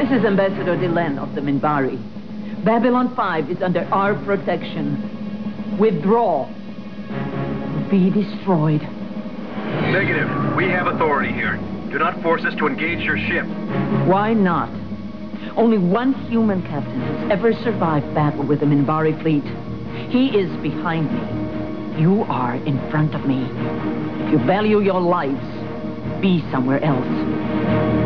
This is Ambassador Delenn of the Minbari. Babylon 5 is under our protection. Withdraw. Be destroyed. Negative. We have authority here. Do not force us to engage your ship. Why not? Only one human captain has ever survived battle with the Minbari fleet. He is behind me. You are in front of me. If you value your lives, be somewhere else.